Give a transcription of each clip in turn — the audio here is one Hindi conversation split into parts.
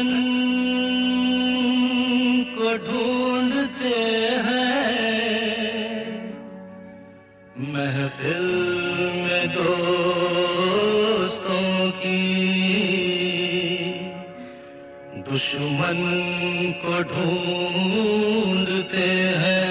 दुश्मन को ढूंढते हैं, महफिल में दोस्तों की, दुश्मन को ढूंढते हैं।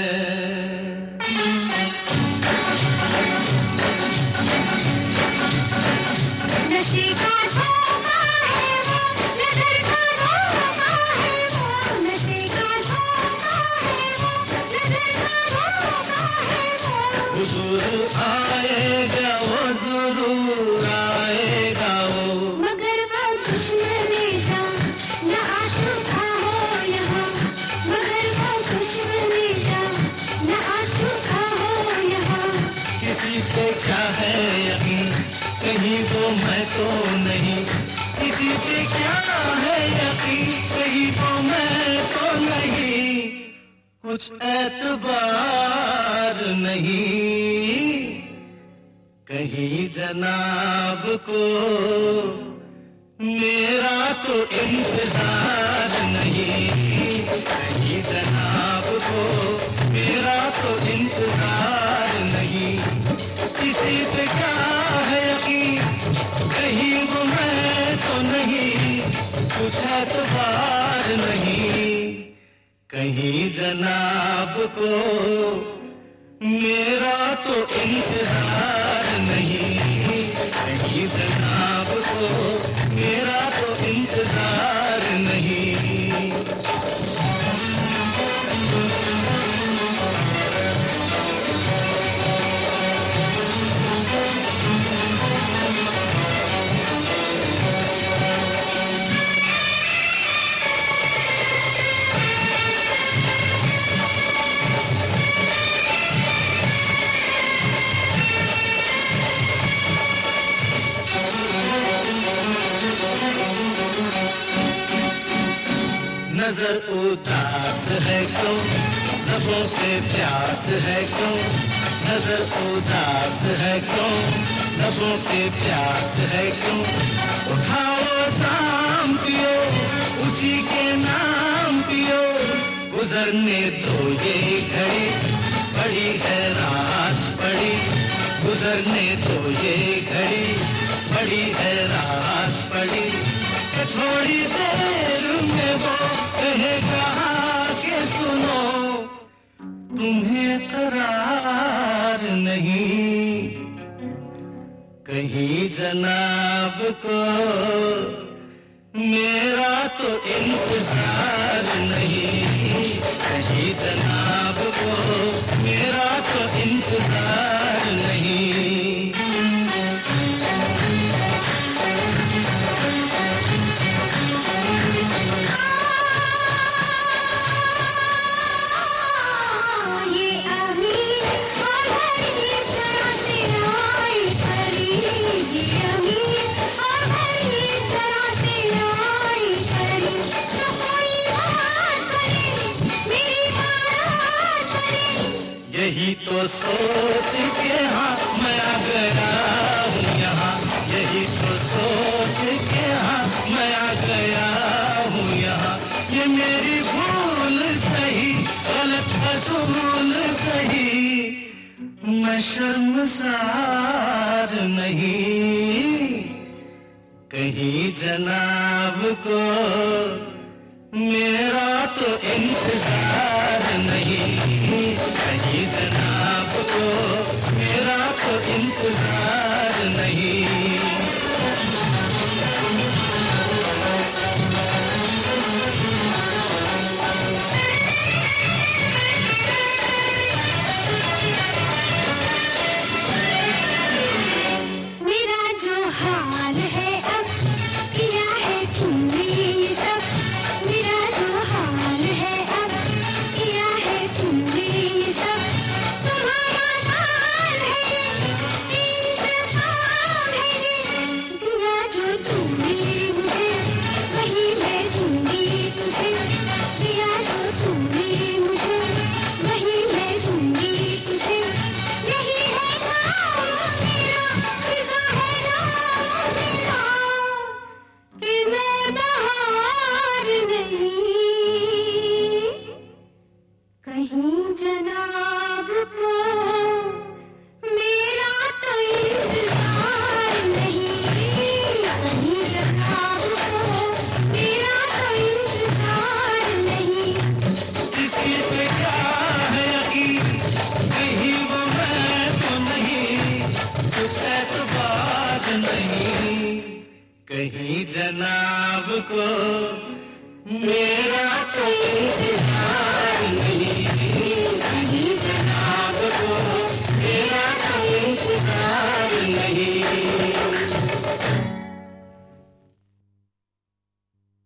नशे का धोखा है वो, नजर का धोखा है वो, नशे का धोखा है वो, नजर का धोखा है वो। हुजूर आएगा वो, जरूर आएगा वो, मगर वो दुश्मनी का न आ चुका हो यहाँ, मगर वो दुश्मनी का न आ चुका हो यहाँ। किसी पे क्या है यकीन, कहीं वो मैं तो नहीं, किसी पे क्या है यकीन, कहीं वो मैं तो नहीं, कुछ एतबार नहीं, कहीं जनाब को मेरा तो इंतजार नहीं, कहीं जनाब को मेरा तो इंतजार नहीं, किसी पे क्या है यकीन, कहीं वो मैं तो नहीं, कुछ एतबार नहीं, कहीं जनाब को मेरा तो इंतजार नहीं, कहीं जनाब को मेरा तो इंतजार नहीं। नजर उदास है क्यों, लबों पे प्यास है क्यों, नजर उदास है क्यों, लबों पे प्यास है क्यों, उठाओ शाम पियो, उसी के नाम पियो, गुजरने दो ये घड़ी, बड़ी है रात बड़ी, गुजरने दो ये घड़ी, बड़ी है रात बड़ी, थोड़ी देर में वो कहेगा कि सुनो, तुम्हें करार नहीं, कहीं जनाब को मेरा तो इंतजार नहीं, कहीं जनाब को मेरा तो इंतजार नहीं। यही तो सोच के हाँ मैं आ गया हूँ यहाँ, यही तो सोच के हाँ मैं आ गया हूँ यहाँ, ये मेरी भूल सही, गलत असूल सही, मैं शर्मसार नहीं, कहीं जनाब को मेरा तो इंतजार नहीं, कहीं जनाब को मेरा तो इंतजार नहीं। मेरा जो हाल है अब किया है तुमने ये सब, मेरा जो हाल है अब किया है तुमने कहीं जनाब को मेरा तो इंतजार